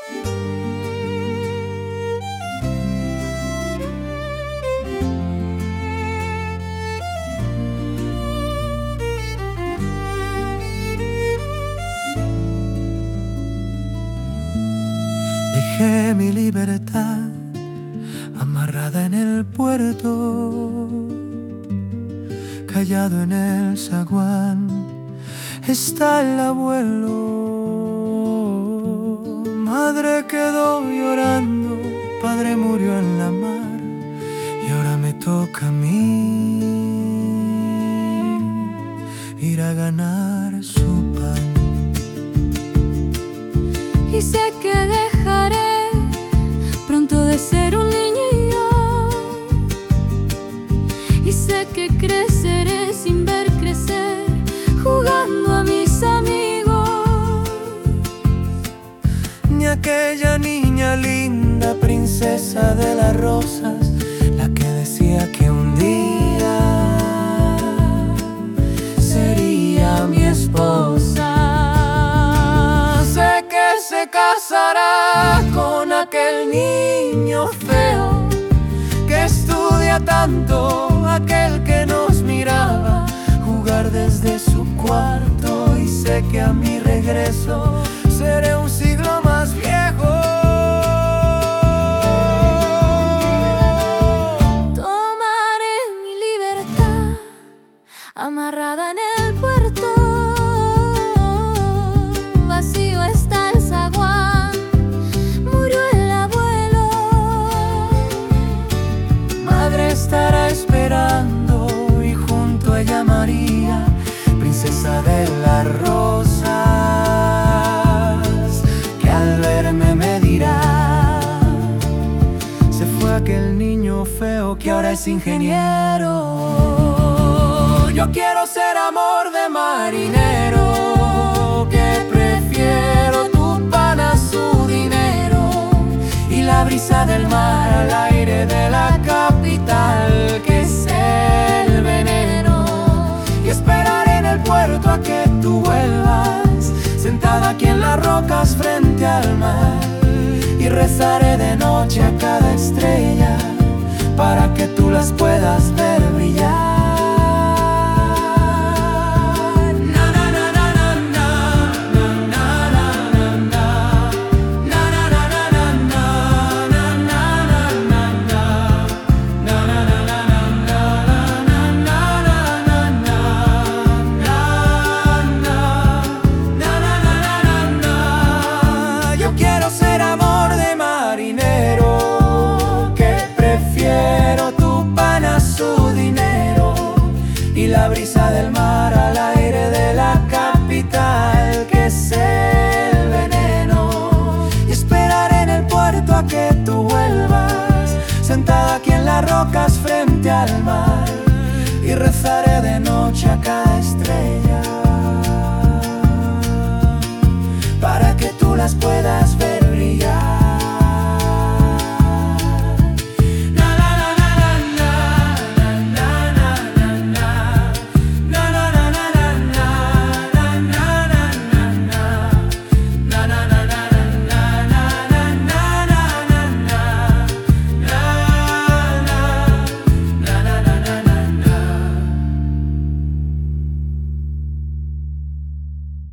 Dejé mi libertad amarrada en el puerto, callado en el zaguán está el abuelo. Madre quedó llorando, padre murió en la mar y ahora me toca a mí ir a ganar su pan. Y sé que dejaré pronto de ser un niño, y sé que creceré sin ver crecer, jugando a mis amigos. Ni aquella niña linda, princesa de las rosas, la que decía que un día sería mi esposa. Sé que se casará con aquel niño feo que estudia tanto, aquel que nos miraba jugar desde su cuarto. Y sé que a mi regreso seré un siglo más viejo. Tomaré mi libertad amarrada en el puerto, vacío está el zaguán, murió el abuelo. Madre estará esperando y junto a ella María, princesa de las rosas, que al verme me dirá: se fue aquel niño feo que ahora es ingeniero. Yo quiero ser amor de marinero, que prefiero tu pan a su dinero, y la brisa del mar al aire de la capital, que es el veneno. Y esperaré en el puerto a que tú vuelvas, sentada aquí en las rocas frente al mar, y rezaré de noche a cada estrella para que tú las puedas ver brillar. Y la brisa del mar al aire de la capital, que es el veneno. Y esperaré en el puerto a que tú vuelvas, sentada aquí en las rocas frente al mar, y rezaré de noche a cada estrella para que tú las puedas ver.